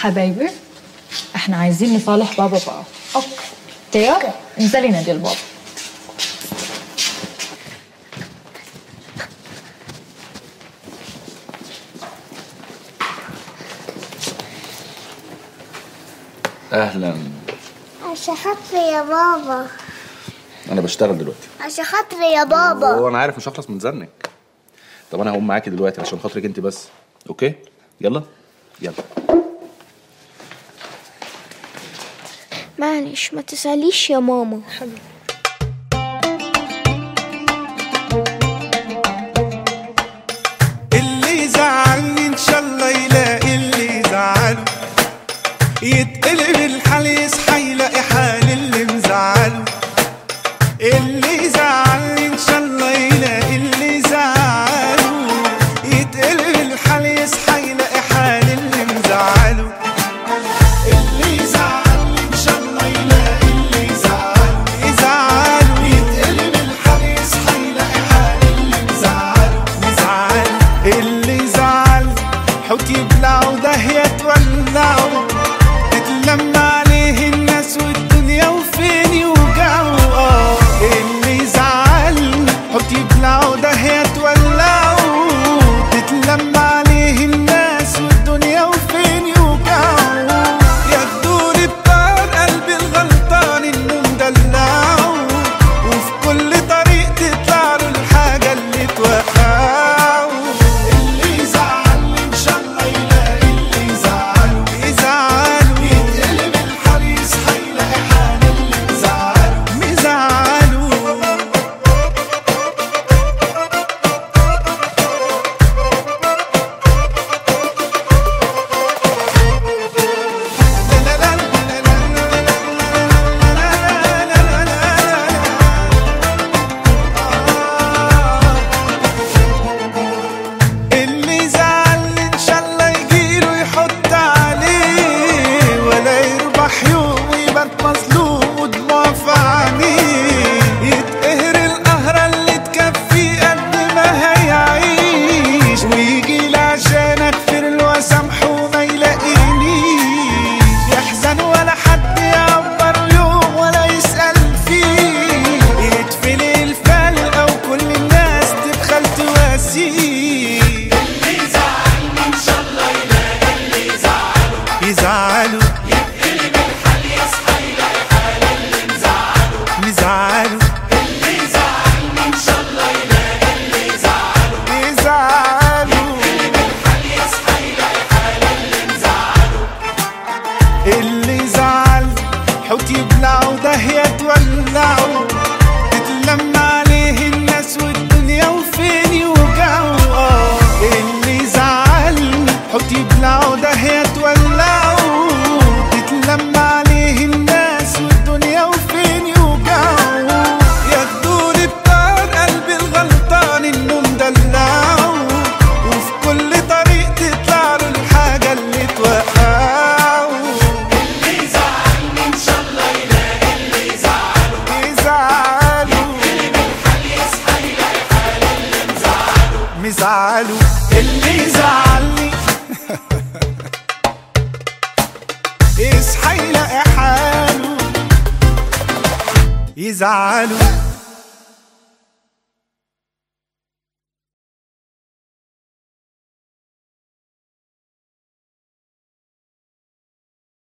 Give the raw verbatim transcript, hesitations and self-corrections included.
حبايبي احنا عايزين نصالح بابا بقى. اوكي تيار انزلي نادي البابا. اهلا. عشان خاطري يا بابا. انا بشتغل دلوقتي عشان خاطري يا بابا. هو انا عارف مش هخلص من زنك. طب انا هقوم معاكي دلوقتي عشان خاطرك انت بس. اوكي يلا يلا. معلش ما تسأليش يا ماما. حبيبي اللي يزعلني ان شاء الله يلاقي اللي يزعله، يتقلب الحال يصحى يلاقي حال اللي مزعله. اللي يزعلني ان شاء الله يلاقي اللي يزعله، يتقلب الحال يصحى يلاقي حال اللي مزعله. اللي يزعلني ان شاء الله يلاقي اللي يزعله، يزعله يتقلب الحال يصحى يلاقي حال اللي مزعله مزعله. اللي يزعل حوت يبلعه داهية تولعه، تتلم عليه الناس والدنيا وفين يوجعه. اه اللي يزعل حوت يبلعه داهية تولعه، تتلم عليه الناس والدنيا وفين يوجعه. ياخدوا لي بطار قلبي الغلطان انه مدلعه، وفي كل طريق تطلع له الحاجة اللي توقعه. اللي يزعلني ان شاء الله يلاقي اللي يزعله، يزعله يتقلب الحال يصحى يلاقي حال اللي مزعله مزعله. اللي يزعلني ان شاء الله يجيله يحط عليه، ولا يربح يوم ويبات مظلوم ودموع في عينيه. يتقهر القهرة اللي تكفي قد ما هيعيش، ويجي لي عشان اغفر له واسامحه وما يلاقينيش. يحزن ولا حد يعبر يوم ولا يسأل فيه، يدفن الفلقة وكل الناس تبخل تواسيه. اللي يزعلني ان شاء الله يلاقي اللي يزعله، يزعله يتقلب الحال يصحى يلاقي حال اللي مزعله مزعله. اللي يزعلني ان شاء الله يلاقي اللي يزعله، يزعله يتقلب الحال يصحى يلاقي حال اللي مزعله. اللي يزعل حوت يبلعه داهية تولعه، تتلم عليه الناس والدنيا وفين يوجعه. اه اللي يزعلني حوت يبلعه داهية تولعه، تتلم عليه الناس والدنيا وفين يوجعه. ياخدوا لي بطار قلبي الغلطان انه مدلعه، وفي كل طريق تطلع له الحاجة اللي توقعه. اللي يزعلني ان شاء الله يلاقي اللي يزعله، يزعله يتقلب الحال يصحى يلاقي حال اللي مزعله مزعله. اللي يزعلني يصحى يلاقي حاله، يزعله.